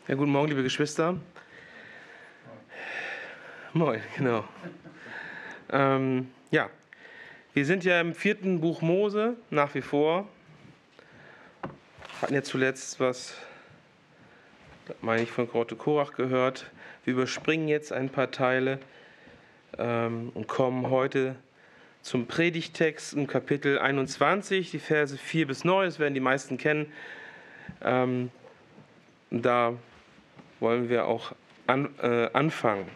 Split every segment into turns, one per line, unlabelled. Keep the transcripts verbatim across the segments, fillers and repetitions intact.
Ja, guten Morgen, liebe Geschwister. Moin, genau. Ähm, ja, wir sind ja im vierten Buch Mose, nach wie vor. Hatten ja zuletzt was, meine ich, von Grote Korach gehört. Wir überspringen jetzt ein paar Teile ähm, und kommen heute zum Predigtext im Kapitel einundzwanzig, die Verse vier bis neun, das werden die meisten kennen. Ähm, da wollen wir auch an, äh, anfangen.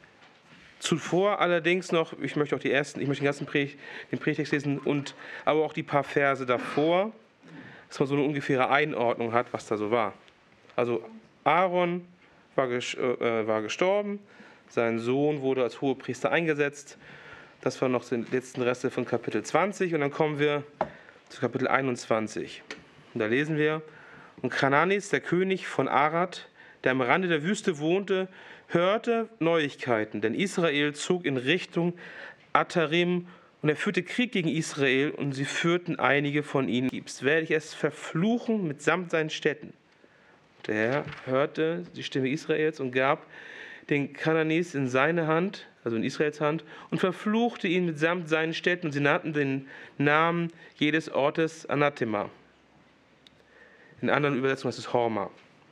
Zuvor allerdings noch, ich möchte auch die ersten, ich möchte den ganzen Predigt, den Predigtext lesen und aber auch die paar Verse davor, dass man so eine ungefähre Einordnung hat, was da so war. Also Aaron war, äh, war gestorben, sein Sohn wurde als Hohepriester eingesetzt. Das waren noch die letzten Reste von Kapitel zwanzig und dann kommen wir zu Kapitel einundzwanzig. Und da lesen wir: Und Kananis, der König von Arad, der am Rande der Wüste wohnte, hörte Neuigkeiten, denn Israel zog in Richtung Atarim und er führte Krieg gegen Israel und sie führten einige von ihnen. Gibst, werde ich es verfluchen mitsamt seinen Städten. Der Herr hörte die Stimme Israels und gab den Kananis in seine Hand, also in Israels Hand, und verfluchte ihn mitsamt seinen Städten und sie nannten den Namen jedes Ortes Anathema. In anderen Übersetzungen heißt es Horma.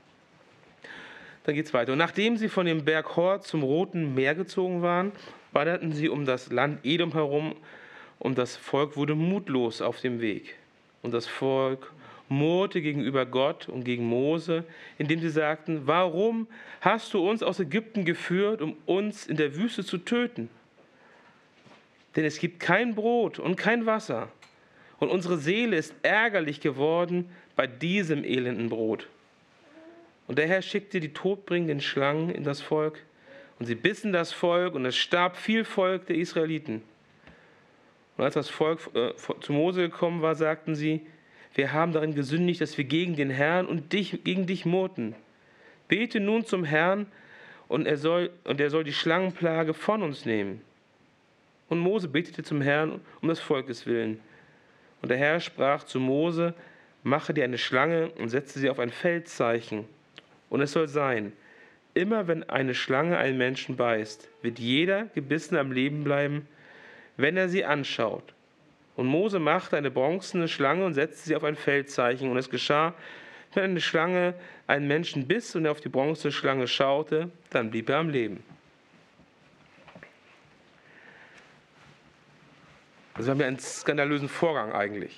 Dann geht es weiter. Und nachdem sie von dem Berg Hor zum Roten Meer gezogen waren, wanderten sie um das Land Edom herum und das Volk wurde mutlos auf dem Weg. Und das Volk murrte gegenüber Gott und gegen Mose, indem sie sagten: Warum hast du uns aus Ägypten geführt, um uns in der Wüste zu töten? Denn es gibt kein Brot und kein Wasser. Und unsere Seele ist ärgerlich geworden bei diesem elenden Brot. Und der Herr schickte die todbringenden Schlangen in das Volk, und sie bissen das Volk, und es starb viel Volk der Israeliten. Und als das Volk äh, zu Mose gekommen war, sagten sie: Wir haben darin gesündigt, dass wir gegen den Herrn und dich, gegen dich murrten. Bete nun zum Herrn, und er soll, und er soll die Schlangenplage von uns nehmen. Und Mose betete zum Herrn um des Volkes willen. Und der Herr sprach zu Mose: Mache dir eine Schlange und setze sie auf ein Feldzeichen. Und es soll sein, immer wenn eine Schlange einen Menschen beißt, wird jeder gebissen am Leben bleiben, wenn er sie anschaut. Und Mose machte eine bronzene Schlange und setzte sie auf ein Feldzeichen. Und es geschah, wenn eine Schlange einen Menschen biss und er auf die bronzene Schlange schaute, dann blieb er am Leben. Also wir haben ja einen skandalösen Vorgang eigentlich.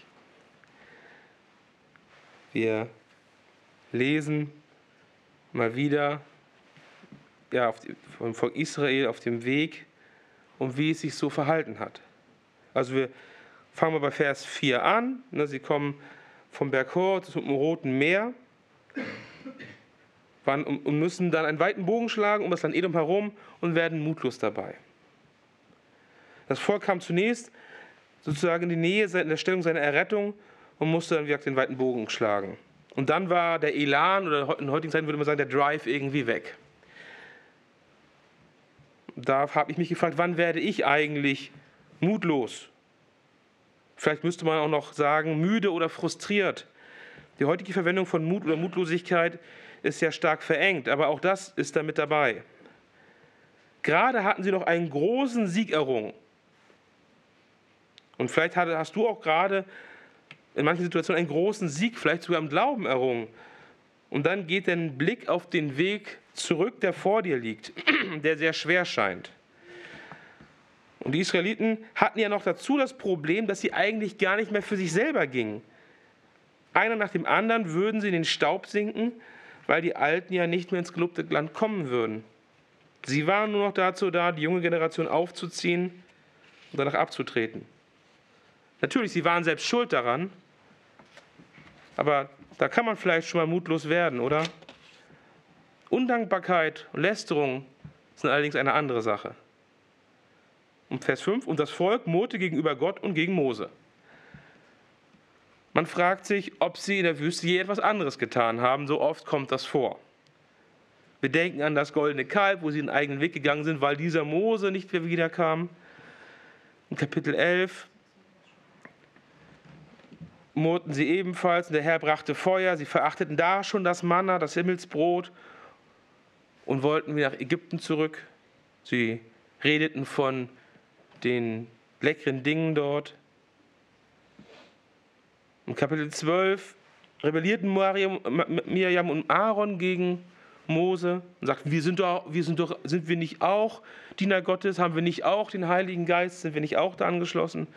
Wir lesen mal wieder ja, auf die, vom Volk Israel auf dem Weg und wie es sich so verhalten hat. Also wir fangen mal bei Vers vier an. Ne, sie kommen vom Berg Hor zum Roten Meer waren, und, und müssen dann einen weiten Bogen schlagen um das Land Edom herum und werden mutlos dabei. Das Volk kam zunächst sozusagen in die Nähe in der Stellung seiner Errettung und musste dann wieder den weiten Bogen schlagen. Und dann war der Elan, oder in heutigen Zeiten würde man sagen, der Drive irgendwie weg. Da habe ich mich gefragt, wann werde ich eigentlich mutlos? Vielleicht müsste man auch noch sagen, müde oder frustriert. Die heutige Verwendung von Mut oder Mutlosigkeit ist ja stark verengt, aber auch das ist da mit dabei. Gerade hatten sie noch einen großen Sieg errungen. Und vielleicht hast du auch gerade in manchen Situationen einen großen Sieg, vielleicht sogar im Glauben errungen. Und dann geht dein Blick auf den Weg zurück, der vor dir liegt, der sehr schwer scheint. Und die Israeliten hatten ja noch dazu das Problem, dass sie eigentlich gar nicht mehr für sich selber gingen. Einer nach dem anderen würden sie in den Staub sinken, weil die Alten ja nicht mehr ins gelobte Land kommen würden. Sie waren nur noch dazu da, die junge Generation aufzuziehen und danach abzutreten. Natürlich, sie waren selbst schuld daran, aber da kann man vielleicht schon mal mutlos werden, oder? Undankbarkeit und Lästerung sind allerdings eine andere Sache. Und Vers fünf, und das Volk murrte gegenüber Gott und gegen Mose. Man fragt sich, ob sie in der Wüste je etwas anderes getan haben, so oft kommt das vor. Wir denken an das goldene Kalb, wo sie den eigenen Weg gegangen sind, weil dieser Mose nicht mehr wiederkam. In Kapitel elf murrten sie ebenfalls, und der Herr brachte Feuer, sie verachteten da schon das Manna, das Himmelsbrot, und wollten wieder nach Ägypten zurück. Sie redeten von den leckeren Dingen dort. Im Kapitel zwölf rebellierten Mirjam und Aaron gegen Mose und sagten, wir sind doch, wir sind doch, sind wir nicht auch Diener Gottes? Haben wir nicht auch den Heiligen Geist? Sind wir nicht auch da angeschlossen?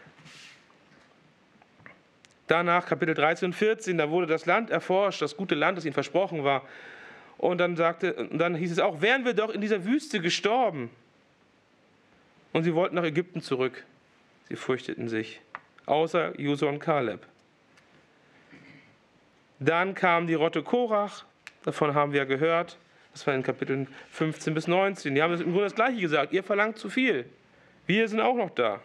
Danach Kapitel dreizehn und vierzehn, da wurde das Land erforscht, das gute Land, das ihnen versprochen war. Und dann sagte, dann hieß es auch, wären wir doch in dieser Wüste gestorben. Und sie wollten nach Ägypten zurück. Sie fürchteten sich, außer Josua und Kaleb. Dann kam die Rotte Korach, davon haben wir ja gehört, das war in Kapiteln fünfzehn bis neunzehn. Die haben im Grunde das Gleiche gesagt, ihr verlangt zu viel, wir sind auch noch da.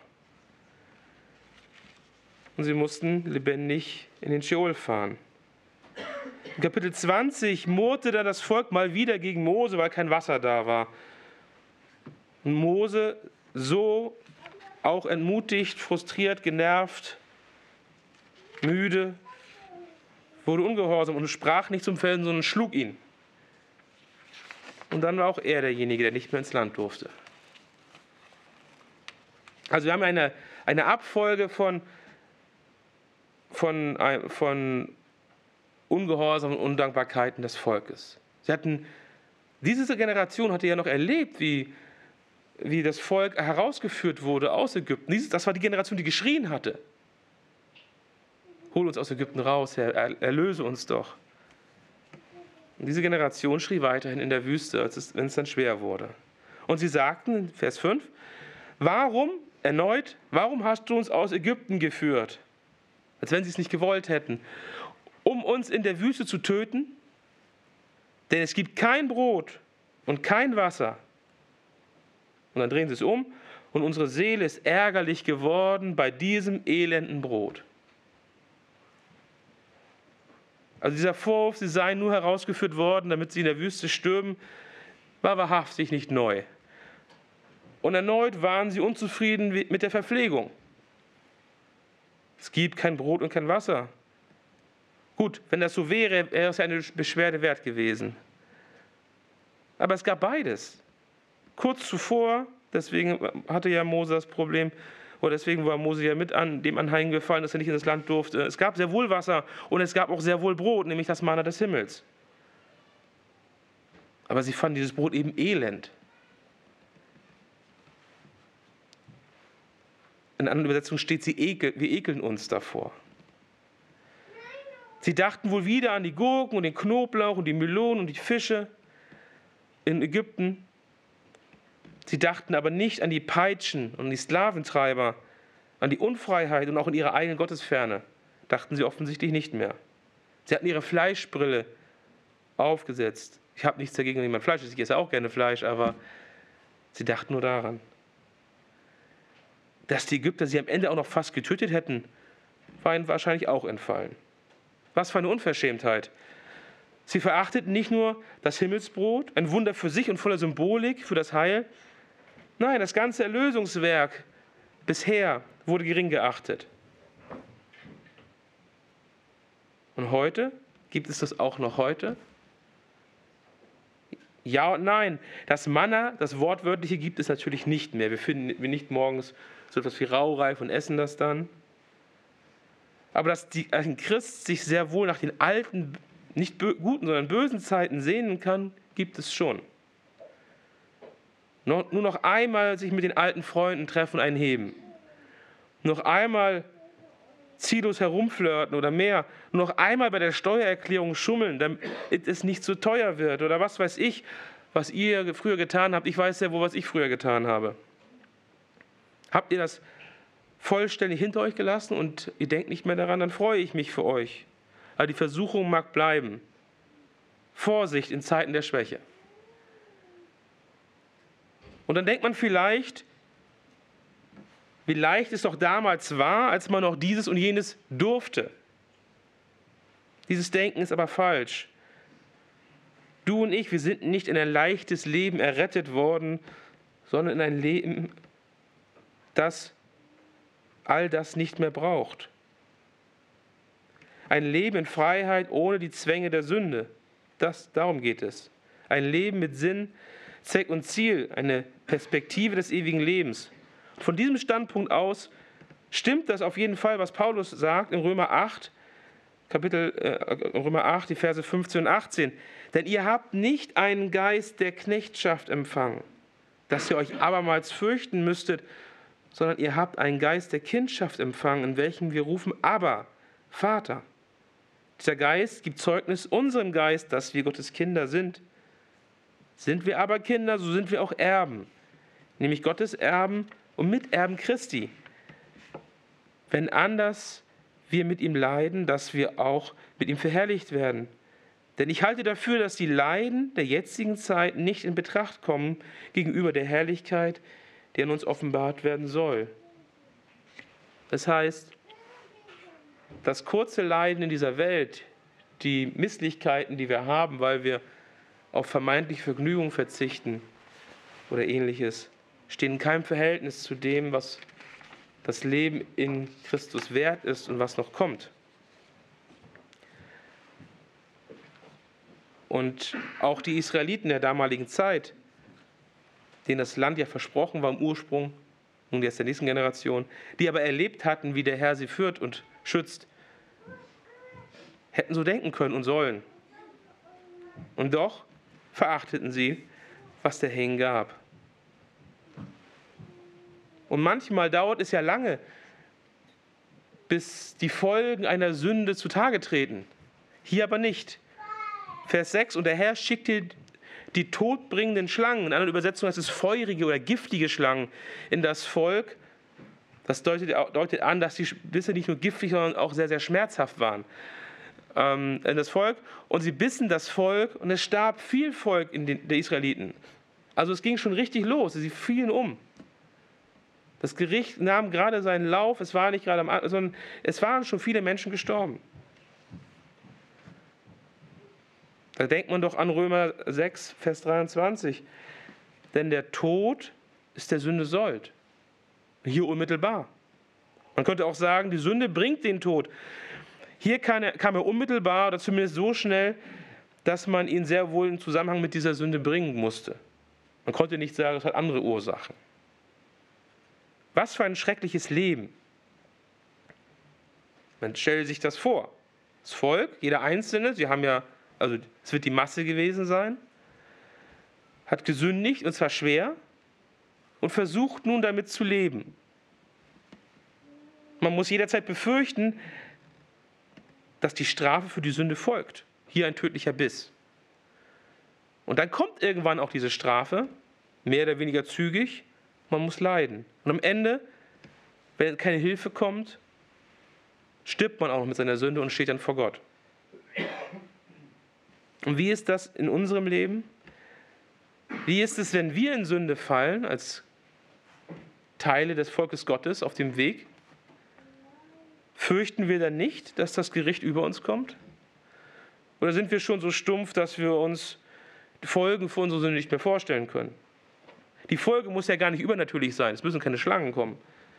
Und sie mussten lebendig in den Scheol fahren. In Kapitel zwanzig murrte dann das Volk mal wieder gegen Mose, weil kein Wasser da war. Und Mose, so auch entmutigt, frustriert, genervt, müde, wurde ungehorsam und sprach nicht zum Felsen, sondern schlug ihn. Und dann war auch er derjenige, der nicht mehr ins Land durfte. Also wir haben eine, eine Abfolge von, von, von Ungehorsam und Undankbarkeiten des Volkes. Sie hatten, diese Generation hatte ja noch erlebt, wie, wie das Volk herausgeführt wurde aus Ägypten. Dies, das war die Generation, die geschrien hatte. Hol uns aus Ägypten raus, Herr, erlöse uns doch. Und diese Generation schrie weiterhin in der Wüste, als es, wenn es dann schwer wurde. Und sie sagten in Vers fünf, warum, erneut, warum hast du uns aus Ägypten geführt? Als wenn sie es nicht gewollt hätten. Um uns in der Wüste zu töten? Denn es gibt kein Brot und kein Wasser. Und dann drehen sie es um und unsere Seele ist ärgerlich geworden bei diesem elenden Brot. Also dieser Vorwurf, sie seien nur herausgeführt worden, damit sie in der Wüste stürben, war wahrhaftig nicht neu. Und erneut waren sie unzufrieden mit der Verpflegung. Es gibt kein Brot und kein Wasser. Gut, wenn das so wäre, wäre es ja eine Beschwerde wert gewesen. Aber es gab beides. Kurz zuvor, deswegen hatte ja Mose das Problem, oder deswegen war Mose ja mit an dem anheimgefallen, dass er nicht in das Land durfte. Es gab sehr wohl Wasser und es gab auch sehr wohl Brot, nämlich das Manna des Himmels. Aber sie fanden dieses Brot eben elend. In einer anderen Übersetzung steht, sie ekel, wir ekeln uns davor. Sie dachten wohl wieder an die Gurken und den Knoblauch und die Melonen und die Fische in Ägypten. Sie dachten aber nicht an die Peitschen und die Sklaventreiber, an die Unfreiheit und auch in ihre eigene Gottesferne. Dachten sie offensichtlich nicht mehr. Sie hatten ihre Fleischbrille aufgesetzt. Ich habe nichts dagegen, wenn jemand Fleisch isst. Ich esse auch gerne Fleisch, aber sie dachten nur daran. Dass die Ägypter sie am Ende auch noch fast getötet hätten, war ihnen wahrscheinlich auch entfallen. Was für eine Unverschämtheit. Sie verachteten nicht nur das Himmelsbrot, ein Wunder für sich und voller Symbolik für das Heil. Nein, das ganze Erlösungswerk bisher wurde gering geachtet. Und heute? Gibt es das auch noch heute? Ja und nein. Das Manna, das Wortwörtliche, gibt es natürlich nicht mehr. Wir finden wir nicht morgens so etwas wie Rauhreif und essen das dann. Aber dass die, ein Christ sich sehr wohl nach den alten, nicht guten, sondern bösen Zeiten sehnen kann, gibt es schon. Nur noch einmal sich mit den alten Freunden treffen, einen heben. Noch einmal ziellos herumflirten oder mehr. Nur noch einmal bei der Steuererklärung schummeln, damit es nicht so teuer wird. Oder was weiß ich, was ihr früher getan habt. Ich weiß ja wohl, was ich früher getan habe. Habt ihr das vollständig hinter euch gelassen und ihr denkt nicht mehr daran, dann freue ich mich für euch. Aber die Versuchung mag bleiben. Vorsicht in Zeiten der Schwäche. Und dann denkt man vielleicht, wie leicht es doch damals war, als man noch dieses und jenes durfte. Dieses Denken ist aber falsch. Du und ich, wir sind nicht in ein leichtes Leben errettet worden, sondern in ein Leben, das all das nicht mehr braucht. Ein Leben in Freiheit ohne die Zwänge der Sünde. Das, darum geht es. Ein Leben mit Sinn, Zweck und Ziel, eine Perspektive des ewigen Lebens. Von diesem Standpunkt aus stimmt das auf jeden Fall, was Paulus sagt in Römer acht, Kapitel äh, Römer acht, die Verse fünfzehn und achtzehn. Denn ihr habt nicht einen Geist der Knechtschaft empfangen, dass ihr euch abermals fürchten müsstet, sondern ihr habt einen Geist der Kindschaft empfangen, in welchem wir rufen, aber Vater. Dieser Geist gibt Zeugnis unserem Geist, dass wir Gottes Kinder sind. Sind wir aber Kinder, so sind wir auch Erben, nämlich Gottes Erben und Miterben Christi. Wenn anders wir mit ihm leiden, dass wir auch mit ihm verherrlicht werden. Denn ich halte dafür, dass die Leiden der jetzigen Zeit nicht in Betracht kommen gegenüber der Herrlichkeit, die an uns offenbart werden soll. Das heißt, das kurze Leiden in dieser Welt, die Misslichkeiten, die wir haben, weil wir auf vermeintliche Vergnügung verzichten oder Ähnliches, stehen in keinem Verhältnis zu dem, was das Leben in Christus wert ist und was noch kommt. Und auch die Israeliten der damaligen Zeit, denen das Land ja versprochen war im Ursprung, nun jetzt der nächsten Generation, die aber erlebt hatten, wie der Herr sie führt und schützt, hätten so denken können und sollen. Und doch verachteten sie, was der Herr ihnen gab. Und manchmal dauert es ja lange, bis die Folgen einer Sünde zutage treten. Hier aber nicht. Vers sechs, und der Herr schickte die todbringenden Schlangen, in anderen Übersetzungen heißt es feurige oder giftige Schlangen, in das Volk. Das deutet, deutet an, dass die Bisse nicht nur giftig, sondern auch sehr, sehr schmerzhaft waren. Ähm, in das Volk. Und sie bissen das Volk und es starb viel Volk in den, der Israeliten. Also es ging schon richtig los, sie fielen um. Das Gericht nahm gerade seinen Lauf, es war nicht gerade am, sondern es waren schon viele Menschen gestorben. Da denkt man doch an Römer sechs, Vers dreiundzwanzig. Denn der Tod ist der Sünde Sold. Hier unmittelbar. Man könnte auch sagen, die Sünde bringt den Tod. Hier kam er, kam er unmittelbar oder zumindest so schnell, dass man ihn sehr wohl in Zusammenhang mit dieser Sünde bringen musste. Man konnte nicht sagen, es hat andere Ursachen. Was für ein schreckliches Leben. Man stelle sich das vor. Das Volk, jeder Einzelne, sie haben ja, also es wird die Masse gewesen sein, hat gesündigt, und zwar schwer, und versucht nun damit zu leben. Man muss jederzeit befürchten, dass die Strafe für die Sünde folgt. Hier ein tödlicher Biss. Und dann kommt irgendwann auch diese Strafe, mehr oder weniger zügig, man muss leiden. Und am Ende, wenn keine Hilfe kommt, stirbt man auch noch mit seiner Sünde und steht dann vor Gott. Und wie ist das in unserem Leben? Wie ist es, wenn wir in Sünde fallen, als Teile des Volkes Gottes auf dem Weg? Fürchten wir dann nicht, dass das Gericht über uns kommt? Oder sind wir schon so stumpf, dass wir uns die Folgen für unsere Sünde nicht mehr vorstellen können? Die Folge muss ja gar nicht übernatürlich sein, es müssen keine Schlangen kommen.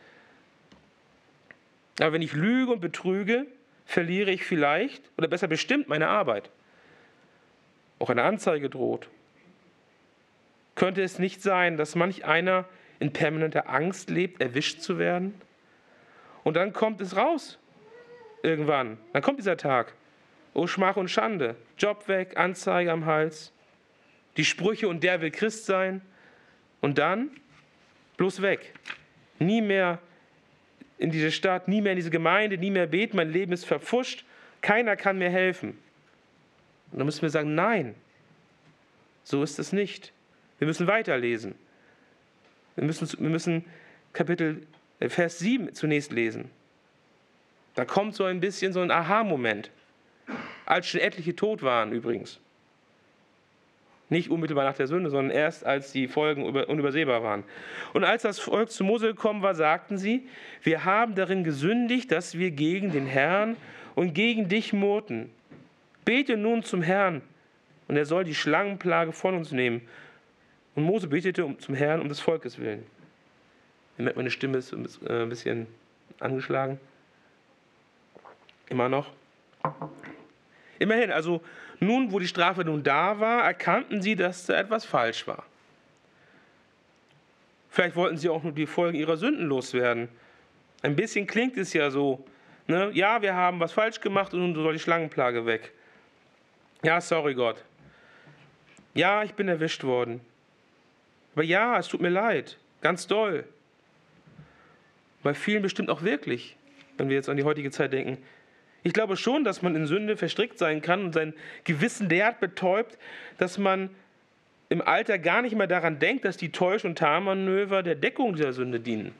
Aber wenn ich lüge und betrüge, verliere ich vielleicht, oder besser bestimmt, meine Arbeit. Auch eine Anzeige droht. Könnte es nicht sein, dass manch einer in permanenter Angst lebt, erwischt zu werden? Und dann kommt es raus. Irgendwann. Dann kommt dieser Tag. Oh, Schmach und Schande. Job weg, Anzeige am Hals. Die Sprüche, und der will Christ sein. Und dann bloß weg. Nie mehr in diese Stadt, nie mehr in diese Gemeinde, nie mehr beten. Mein Leben ist verpfuscht. Keiner kann mir helfen. Und dann müssen wir sagen, nein, so ist es nicht. Wir müssen weiterlesen. Wir müssen, wir müssen Kapitel, Vers sieben zunächst lesen. Da kommt so ein bisschen so ein Aha-Moment. Als schon etliche tot waren übrigens. Nicht unmittelbar nach der Sünde, sondern erst als die Folgen unübersehbar waren. Und als das Volk zu Mose gekommen war, sagten sie, wir haben darin gesündigt, dass wir gegen den Herrn und gegen dich murrten. Bete nun zum Herrn, und er soll die Schlangenplage von uns nehmen. Und Mose betete zum Herrn um des Volkes willen. Ihr merkt, meine Stimme ist ein bisschen angeschlagen. Immer noch. Immerhin, also nun, wo die Strafe nun da war, erkannten sie, dass da etwas falsch war. Vielleicht wollten sie auch nur die Folgen ihrer Sünden loswerden. Ein bisschen klingt es ja so, ne? Ja, wir haben was falsch gemacht und nun soll die Schlangenplage weg. Ja, sorry Gott. Ja, ich bin erwischt worden. Aber ja, es tut mir leid, ganz doll. Bei vielen bestimmt auch wirklich, wenn wir jetzt an die heutige Zeit denken. Ich glaube schon, dass man in Sünde verstrickt sein kann und sein Gewissen derart betäubt, dass man im Alter gar nicht mehr daran denkt, dass die Täusch- und Tarnmanöver der Deckung dieser Sünde dienen.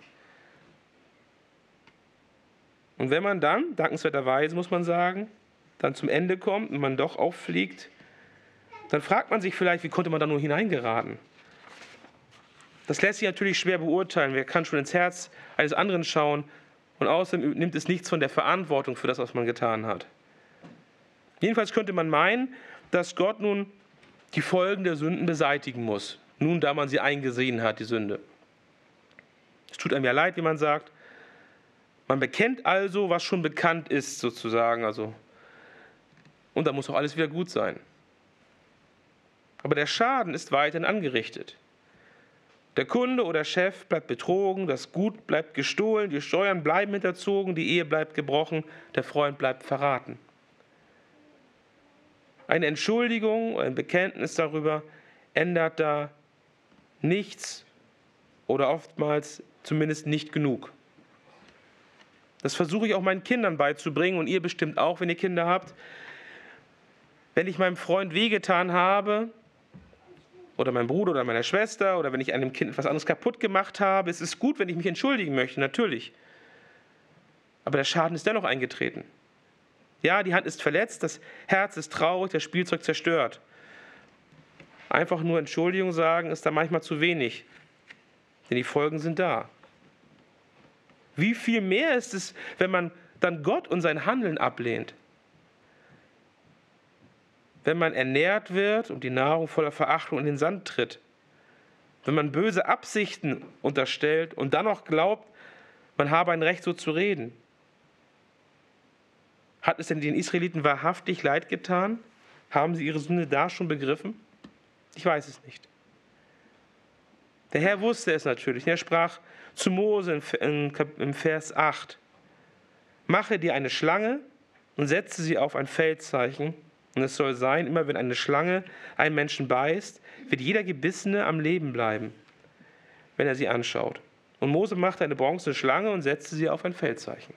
Und wenn man dann, dankenswerterweise muss man sagen, dann zum Ende kommt und man doch auffliegt, dann fragt man sich vielleicht, wie konnte man da nur hineingeraten? Das lässt sich natürlich schwer beurteilen. Wer kann schon ins Herz eines anderen schauen? Und außerdem nimmt es nichts von der Verantwortung für das, was man getan hat. Jedenfalls könnte man meinen, dass Gott nun die Folgen der Sünden beseitigen muss. Nun, da man sie eingesehen hat, die Sünde. Es tut einem ja leid, wie man sagt. Man bekennt also, was schon bekannt ist, sozusagen. Also. Und dann muss auch alles wieder gut sein. Aber der Schaden ist weiterhin angerichtet. Der Kunde oder Chef bleibt betrogen, das Gut bleibt gestohlen, die Steuern bleiben hinterzogen, die Ehe bleibt gebrochen, der Freund bleibt verraten. Eine Entschuldigung, ein Bekenntnis darüber ändert da nichts oder oftmals zumindest nicht genug. Das versuche ich auch meinen Kindern beizubringen und ihr bestimmt auch, wenn ihr Kinder habt. Wenn ich meinem Freund wehgetan habe, oder meinem Bruder oder meiner Schwester, oder wenn ich einem Kind etwas anderes kaputt gemacht habe, es ist gut, wenn ich mich entschuldigen möchte, natürlich. Aber der Schaden ist dennoch eingetreten. Ja, die Hand ist verletzt, das Herz ist traurig, das Spielzeug zerstört. Einfach nur Entschuldigung sagen, ist da manchmal zu wenig, denn die Folgen sind da. Wie viel mehr ist es, wenn man dann Gott und sein Handeln ablehnt? Wenn man ernährt wird und die Nahrung voller Verachtung in den Sand tritt, wenn man böse Absichten unterstellt und dann noch glaubt, man habe ein Recht, so zu reden. Hat es denn den Israeliten wahrhaftig leid getan? Haben sie ihre Sünde da schon begriffen? Ich weiß es nicht. Der Herr wusste es natürlich. Er sprach zu Mose im Vers acht: Mache dir eine Schlange und setze sie auf ein Feldzeichen. Und es soll sein, immer wenn eine Schlange einen Menschen beißt, wird jeder Gebissene am Leben bleiben, wenn er sie anschaut. Und Mose machte eine bronzene Schlange und setzte sie auf ein Feldzeichen.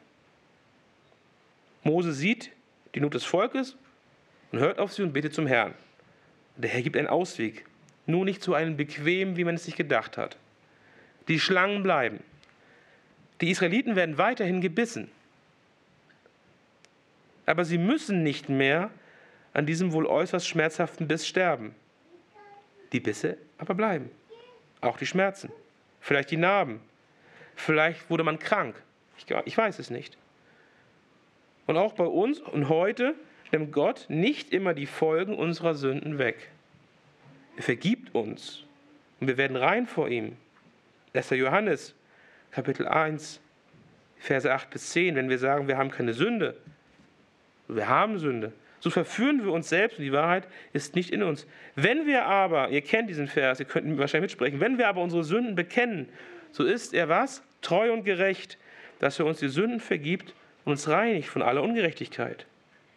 Mose sieht die Not des Volkes und hört auf sie und betet zum Herrn. Und der Herr gibt einen Ausweg, nur nicht so einen bequem, wie man es sich gedacht hat. Die Schlangen bleiben. Die Israeliten werden weiterhin gebissen. Aber sie müssen nicht mehr an diesem wohl äußerst schmerzhaften Biss sterben. Die Bisse aber bleiben. Auch die Schmerzen. Vielleicht die Narben. Vielleicht wurde man krank. Ich, ich weiß es nicht. Und auch bei uns und heute nimmt Gott nicht immer die Folgen unserer Sünden weg. Er vergibt uns und wir werden rein vor ihm. erster Johannes, Kapitel eins, Verse acht bis zehn, wenn wir sagen, wir haben keine Sünde, wir haben Sünde, so verführen wir uns selbst und die Wahrheit ist nicht in uns. Wenn wir aber, ihr kennt diesen Vers, ihr könnt wahrscheinlich mitsprechen, wenn wir aber unsere Sünden bekennen, so ist er was? Treu und gerecht, dass er uns die Sünden vergibt und uns reinigt von aller Ungerechtigkeit.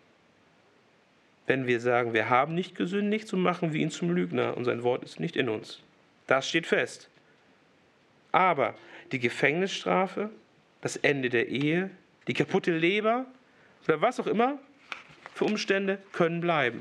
Wenn wir sagen, wir haben nicht gesündigt, so machen wir ihn zum Lügner und sein Wort ist nicht in uns. Das steht fest. Aber die Gefängnisstrafe, das Ende der Ehe, die kaputte Leber oder was auch immer für Umstände können bleiben.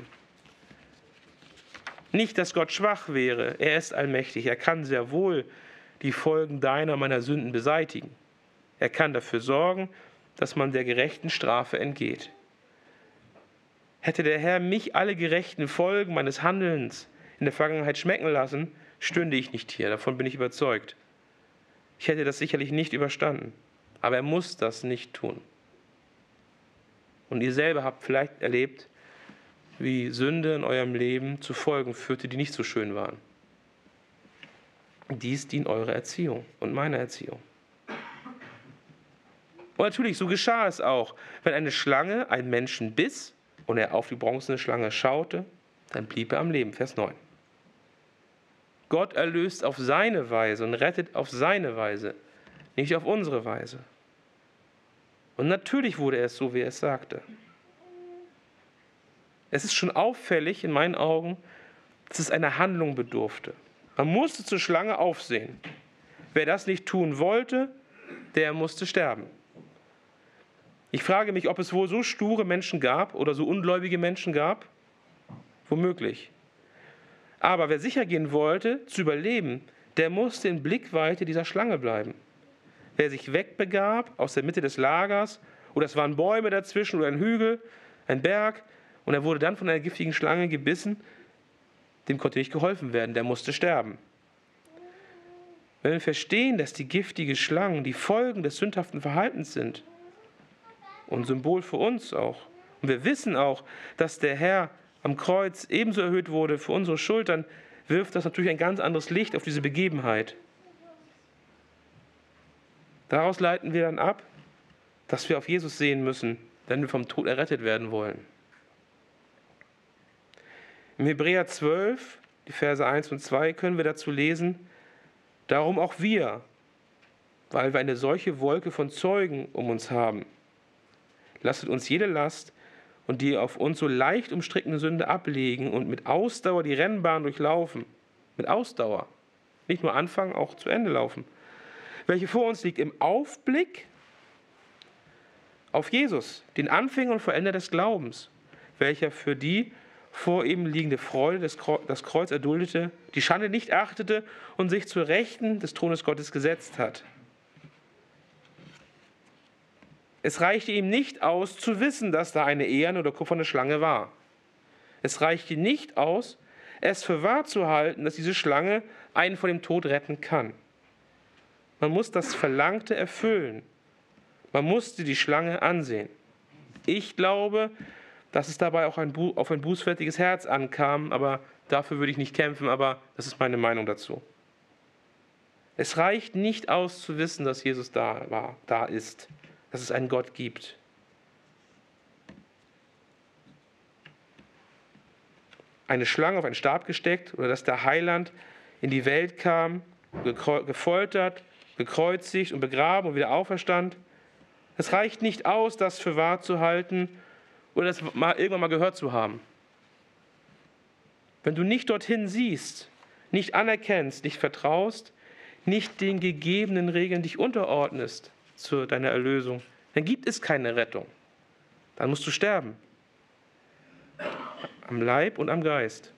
Nicht, dass Gott schwach wäre, er ist allmächtig, er kann sehr wohl die Folgen deiner, meiner Sünden beseitigen. Er kann dafür sorgen, dass man der gerechten Strafe entgeht. Hätte der Herr mich alle gerechten Folgen meines Handelns in der Vergangenheit schmecken lassen, stünde ich nicht hier, davon bin ich überzeugt. Ich hätte das sicherlich nicht überstanden, aber er muss das nicht tun. Und ihr selber habt vielleicht erlebt, wie Sünde in eurem Leben zu Folgen führte, die nicht so schön waren. Dies dient eurer Erziehung und meiner Erziehung. Und natürlich, so geschah es auch, wenn eine Schlange einen Menschen biss und er auf die bronzene Schlange schaute, dann blieb er am Leben. Vers neun. Gott erlöst auf seine Weise und rettet auf seine Weise, nicht auf unsere Weise. Und natürlich wurde es so, wie er es sagte. Es ist schon auffällig in meinen Augen, dass es einer Handlung bedurfte. Man musste zur Schlange aufsehen. Wer das nicht tun wollte, der musste sterben. Ich frage mich, ob es wohl so sture Menschen gab oder so ungläubige Menschen gab. Womöglich. Aber wer sicher gehen wollte, zu überleben, der musste in Blickweite dieser Schlange bleiben. Wer sich wegbegab aus der Mitte des Lagers, oder es waren Bäume dazwischen oder ein Hügel, ein Berg, und er wurde dann von einer giftigen Schlange gebissen, dem konnte nicht geholfen werden, der musste sterben. Wenn wir verstehen, dass die giftigen Schlangen die Folgen des sündhaften Verhaltens sind und Symbol für uns auch, und wir wissen auch, dass der Herr am Kreuz ebenso erhöht wurde für unsere Schuld, dann wirft das natürlich ein ganz anderes Licht auf diese Begebenheit. Daraus leiten wir dann ab, dass wir auf Jesus sehen müssen, wenn wir vom Tod errettet werden wollen. Im Hebräer zwölf, die Verse eins und zwei, können wir dazu lesen: Darum auch wir, weil wir eine solche Wolke von Zeugen um uns haben, lasset uns jede Last und die auf uns so leicht umstrickende Sünde ablegen und mit Ausdauer die Rennbahn durchlaufen. Mit Ausdauer. Nicht nur anfangen, auch zu Ende laufen. Welche vor uns liegt, im Aufblick auf Jesus, den Anfänger und Vollender des Glaubens, welcher für die vor ihm liegende Freude das Kreuz erduldete, die Schande nicht achtete und sich zur Rechten des Thrones Gottes gesetzt hat. Es reichte ihm nicht aus, zu wissen, dass da eine eherne oder kupferne Schlange war. Es reichte nicht aus, es für wahr zu halten, dass diese Schlange einen vor dem Tod retten kann. Man muss das Verlangte erfüllen. Man musste die Schlange ansehen. Ich glaube, dass es dabei auch ein Bu- auf ein bußfertiges Herz ankam, aber dafür würde ich nicht kämpfen, aber das ist meine Meinung dazu. Es reicht nicht aus, zu wissen, dass Jesus da war, da ist, dass es einen Gott gibt. Eine Schlange auf einen Stab gesteckt oder dass der Heiland in die Welt kam, gefoltert, gekreuzigt und begraben und wieder auferstand. Es reicht nicht aus, das für wahr zu halten oder das mal, irgendwann mal gehört zu haben. Wenn du nicht dorthin siehst, nicht anerkennst, nicht vertraust, nicht den gegebenen Regeln dich unterordnest zu deiner Erlösung, dann gibt es keine Rettung. Dann musst du sterben. Am Leib und am Geist.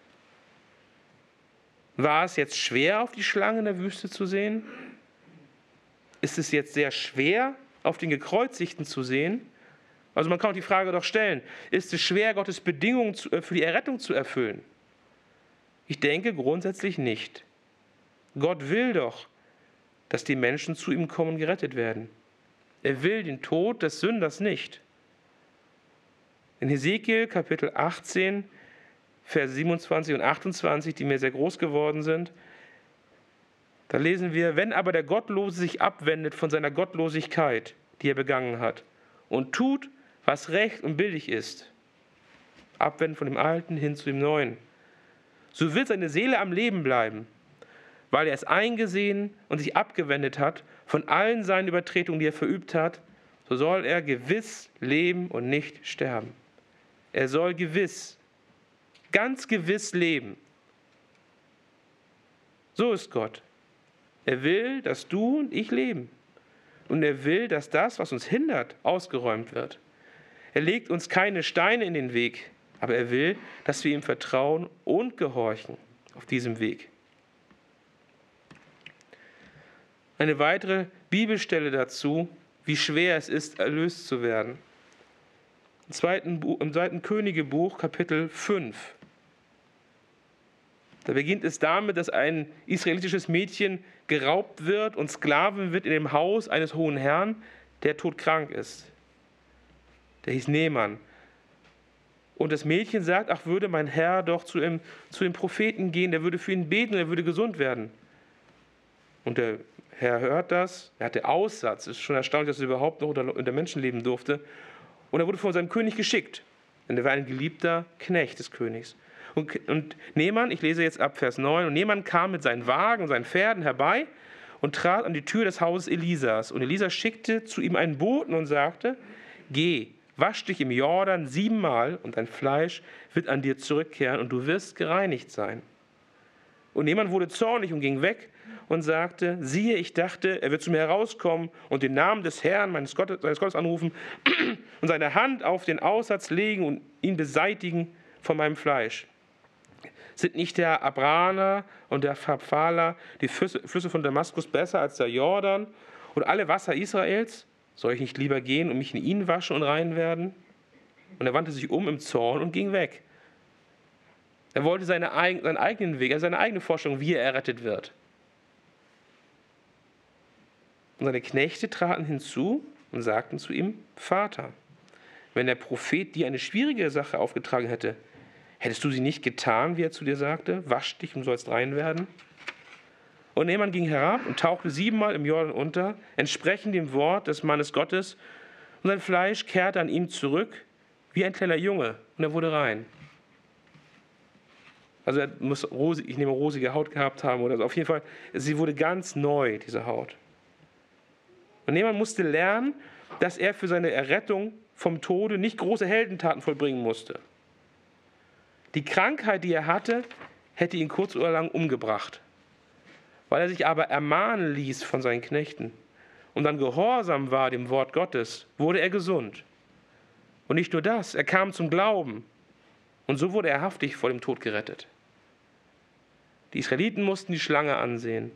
War es jetzt schwer, auf die Schlange in der Wüste zu sehen? Ist es jetzt sehr schwer, auf den Gekreuzigten zu sehen? Also man kann auch die Frage doch stellen, ist es schwer, Gottes Bedingungen für die Errettung zu erfüllen? Ich denke grundsätzlich nicht. Gott will doch, dass die Menschen zu ihm kommen und gerettet werden. Er will den Tod des Sünders nicht. In Hesekiel Kapitel achtzehn, Vers siebenundzwanzig und achtundzwanzig, die mir sehr groß geworden sind, da lesen wir: Wenn aber der Gottlose sich abwendet von seiner Gottlosigkeit, die er begangen hat, und tut, was recht und billig ist, abwenden von dem Alten hin zu dem Neuen, so wird seine Seele am Leben bleiben, weil er es eingesehen und sich abgewendet hat von allen seinen Übertretungen, die er verübt hat, so soll er gewiss leben und nicht sterben. Er soll gewiss, ganz gewiss leben. So ist Gott. Er will, dass du und ich leben. Und er will, dass das, was uns hindert, ausgeräumt wird. Er legt uns keine Steine in den Weg, aber er will, dass wir ihm vertrauen und gehorchen auf diesem Weg. Eine weitere Bibelstelle dazu, wie schwer es ist, erlöst zu werden. Im zweiten, Buch, im zweiten Königebuch, Kapitel fünf. Da beginnt es damit, dass ein israelitisches Mädchen geraubt wird und Sklavin wird in dem Haus eines hohen Herrn, der todkrank ist. Der hieß Naaman. Und das Mädchen sagt, ach, würde mein Herr doch zu dem, zu dem Propheten gehen, der würde für ihn beten und er würde gesund werden. Und der Herr hört das, er hatte Aussatz, es ist schon erstaunlich, dass er überhaupt noch unter, unter Menschen leben durfte. Und er wurde von seinem König geschickt. Denn er war ein geliebter Knecht des Königs. Und, und Naaman, ich lese jetzt ab Vers neun, und Naaman kam mit seinen Wagen und seinen Pferden herbei und trat an die Tür des Hauses Elisas. Und Elisa schickte zu ihm einen Boten und sagte, geh, wasch dich im Jordan siebenmal und dein Fleisch wird an dir zurückkehren und du wirst gereinigt sein. Und Naaman wurde zornig und ging weg und sagte, siehe, ich dachte, er wird zu mir herauskommen und den Namen des Herrn, meines Gottes, seines Gottes anrufen und seine Hand auf den Aussatz legen und ihn beseitigen von meinem Fleisch. Sind nicht der Abraner und der Pharphala, die Flüsse von Damaskus, besser als der Jordan und alle Wasser Israels? Soll ich nicht lieber gehen und mich in ihnen waschen und rein werden? Und er wandte sich um im Zorn und ging weg. Er wollte seine, seinen eigenen Weg, seine eigene Vorstellung, wie er errettet wird. Und seine Knechte traten hinzu und sagten zu ihm, Vater, wenn der Prophet dir eine schwierige Sache aufgetragen hätte, hättest du sie nicht getan, wie er zu dir sagte, wasch dich und sollst rein werden? Und Naaman ging herab und tauchte siebenmal im Jordan unter, entsprechend dem Wort des Mannes Gottes, und sein Fleisch kehrte an ihm zurück, wie ein kleiner Junge, und er wurde rein. Also er muss, rosig, ich nehme rosige Haut gehabt haben oder so. Auf jeden Fall, sie wurde ganz neu, diese Haut. Und Naaman musste lernen, dass er für seine Errettung vom Tode nicht große Heldentaten vollbringen musste. Die Krankheit, die er hatte, hätte ihn kurz oder lang umgebracht. Weil er sich aber ermahnen ließ von seinen Knechten und dann gehorsam war dem Wort Gottes, wurde er gesund. Und nicht nur das, er kam zum Glauben. Und so wurde er haftig vor dem Tod gerettet. Die Israeliten mussten die Schlange ansehen.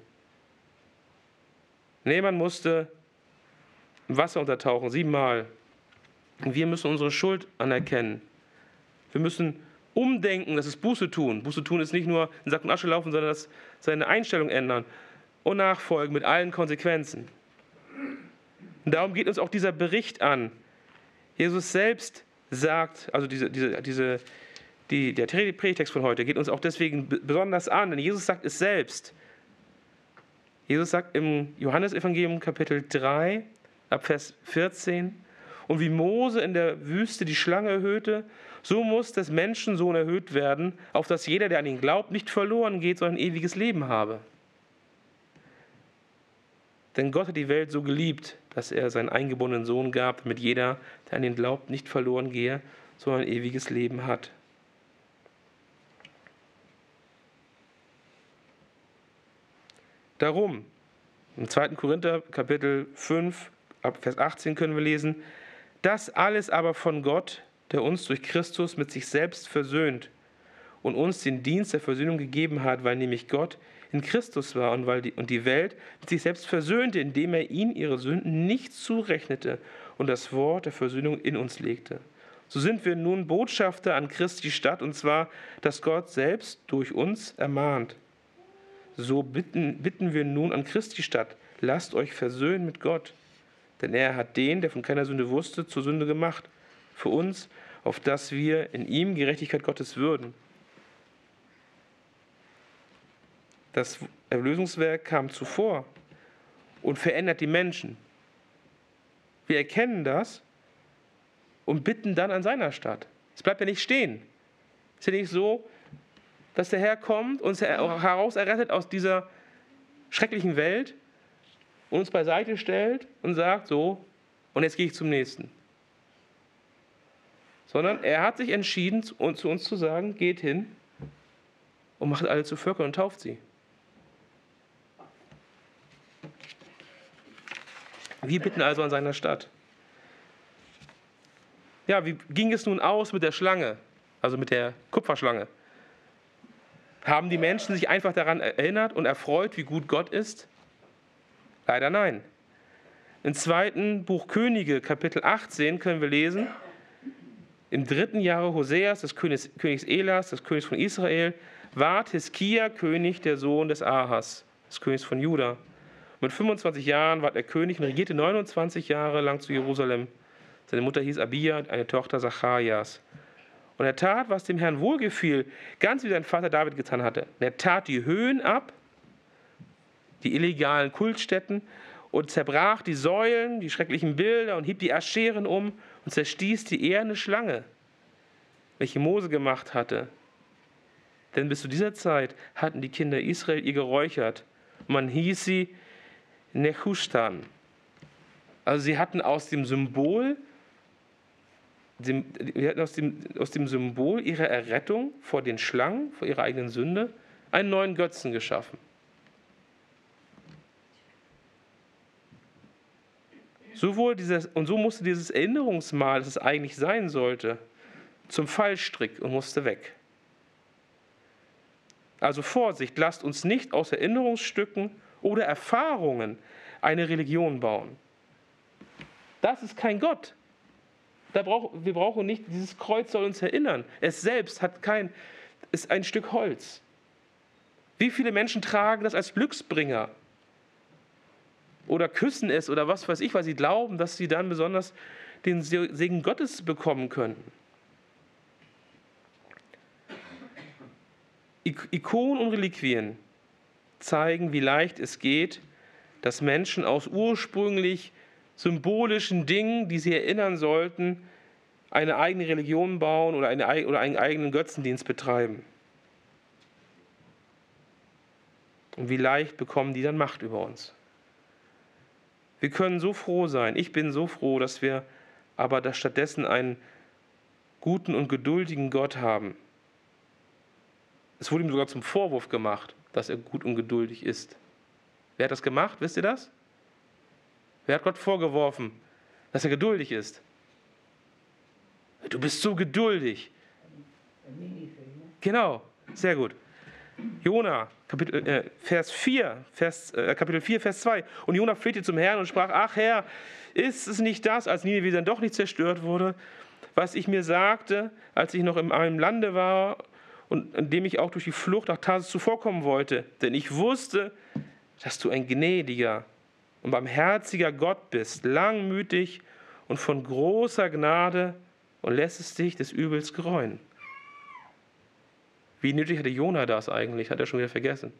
Naaman musste im Wasser untertauchen, siebenmal. Und wir müssen unsere Schuld anerkennen. Wir müssen umdenken, das ist Buße tun. Buße tun ist nicht nur in Sack und Asche laufen, sondern das seine Einstellung ändern und nachfolgen mit allen Konsequenzen. Und darum geht uns auch dieser Bericht an. Jesus selbst sagt, also diese, diese, diese, die, der Predigtext von heute geht uns auch deswegen besonders an, denn Jesus sagt es selbst. Jesus sagt im Johannesevangelium Kapitel drei, ab Vers vierzehn, und wie Mose in der Wüste die Schlange erhöhte, so muss des Menschensohn erhöht werden, auf dass jeder, der an ihn glaubt, nicht verloren geht, sondern ein ewiges Leben habe. Denn Gott hat die Welt so geliebt, dass er seinen eingeborenen Sohn gab, damit jeder, der an ihn glaubt, nicht verloren gehe, sondern ein ewiges Leben hat. Darum, im zweiten Korinther Kapitel fünf, ab Vers achtzehn können wir lesen, das alles aber von Gott, der uns durch Christus mit sich selbst versöhnt und uns den Dienst der Versöhnung gegeben hat, weil nämlich Gott in Christus war und, weil die, und die Welt mit sich selbst versöhnte, indem er ihnen ihre Sünden nicht zurechnete und das Wort der Versöhnung in uns legte. So sind wir nun Botschafter an Christi Stadt, und zwar, dass Gott selbst durch uns ermahnt. So bitten, bitten wir nun an Christi Stadt, lasst euch versöhnen mit Gott. Denn er hat den, der von keiner Sünde wusste, zur Sünde gemacht, für uns, auf dass wir in ihm Gerechtigkeit Gottes würden. Das Erlösungswerk kam zuvor und verändert die Menschen. Wir erkennen das und bitten dann an seiner Stadt. Es bleibt ja nicht stehen. Es ist ja nicht so, dass der Herr kommt, uns heraus errettet aus dieser schrecklichen Welt und uns beiseite stellt und sagt, so, und jetzt gehe ich zum nächsten. Sondern er hat sich entschieden, zu uns zu sagen, geht hin und macht alle zu Völkern und tauft sie. Wir bitten also an seiner Stadt. Ja, wie ging es nun aus mit der Schlange, also mit der Kupferschlange? Haben die Menschen sich einfach daran erinnert und erfreut, wie gut Gott ist? Leider nein. Im zweiten Buch Könige, Kapitel achtzehn, können wir lesen, im dritten Jahre Hoseas, des Königs, Königs Elas, des Königs von Israel, ward Hiskia König, der Sohn des Ahas, des Königs von Juda. Mit fünfundzwanzig Jahren ward er König und regierte neunundzwanzig Jahre lang zu Jerusalem. Seine Mutter hieß Abia, eine Tochter Zacharias. Und er tat, was dem Herrn wohlgefiel, ganz wie sein Vater David getan hatte. Und er tat die Höhen ab, die illegalen Kultstätten, und zerbrach die Säulen, die schrecklichen Bilder, und hieb die Ascheren um und zerstieß die eherne Schlange. welche Mose gemacht hatte. Denn bis zu dieser Zeit hatten die Kinder Israel ihr geräuchert. Man hieß sie Nehushtan. Also sie hatten aus dem Symbol, dem, sie hatten aus dem, aus dem Symbol ihrer Errettung vor den Schlangen, vor ihrer eigenen Sünde, einen neuen Götzen geschaffen. So wurde dieses, und so musste dieses Erinnerungsmahl, das es eigentlich sein sollte, zum Fallstrick und musste weg. Also Vorsicht, lasst uns nicht aus Erinnerungsstücken oder Erfahrungen eine Religion bauen. Das ist kein Gott. Da brauch, wir brauchen nicht, dieses Kreuz soll uns erinnern. Es selbst hat kein, ist ein Stück Holz. Wie viele Menschen tragen das als Glücksbringer? Oder küssen es oder was weiß ich, weil sie glauben, dass sie dann besonders den Segen Gottes bekommen könnten. Ikonen und Reliquien zeigen, wie leicht es geht, dass Menschen aus ursprünglich symbolischen Dingen, die sie erinnern sollten, eine eigene Religion bauen oder, eine, oder einen eigenen Götzendienst betreiben. Und wie leicht bekommen die dann Macht über uns. Wir können so froh sein, ich bin so froh, dass wir aber dass stattdessen einen guten und geduldigen Gott haben. Es wurde ihm sogar zum Vorwurf gemacht, dass er gut und geduldig ist. Wer hat das gemacht? Wisst ihr das? Wer hat Gott vorgeworfen, dass er geduldig ist? Du bist so geduldig. Genau, sehr gut. Jona, Kapitel, äh, Vers vier, Vers, äh, Kapitel vier, Vers zwei. Und Jona flehte zum Herrn und sprach, ach Herr, ist es nicht das, als Nineveh dann doch nicht zerstört wurde, was ich mir sagte, als ich noch in einem Lande war und in dem ich auch durch die Flucht nach Tarsis zuvorkommen wollte? Denn ich wusste, dass du ein gnädiger und barmherziger Gott bist, langmütig und von großer Gnade und lässest dich des Übels gereuen. Wie nötig hatte Jona das eigentlich? Hat er schon wieder vergessen.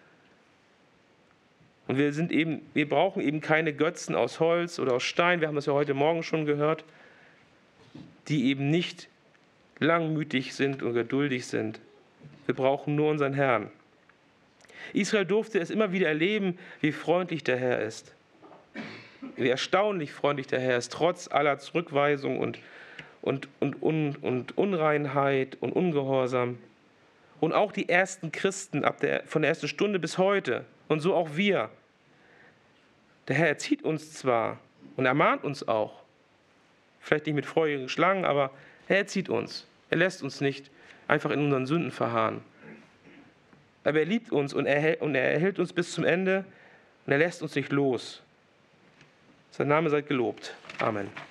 Und wir sind eben, wir brauchen eben keine Götzen aus Holz oder aus Stein, wir haben das ja heute Morgen schon gehört, die eben nicht langmütig sind und geduldig sind. Wir brauchen nur unseren Herrn. Israel durfte es immer wieder erleben, wie freundlich der Herr ist. Wie erstaunlich freundlich der Herr ist, trotz aller Zurückweisung und, und, und, und, und Unreinheit und Ungehorsam. Und auch die ersten Christen ab der, von der ersten Stunde bis heute und so auch wir. Der Herr erzieht uns zwar und ermahnt uns auch, vielleicht nicht mit feurigen Schlangen, aber er erzieht uns. Er lässt uns nicht einfach in unseren Sünden verharren. Aber er liebt uns und er, hält, und er erhält uns bis zum Ende und er lässt uns nicht los. Sein Name sei gelobt. Amen.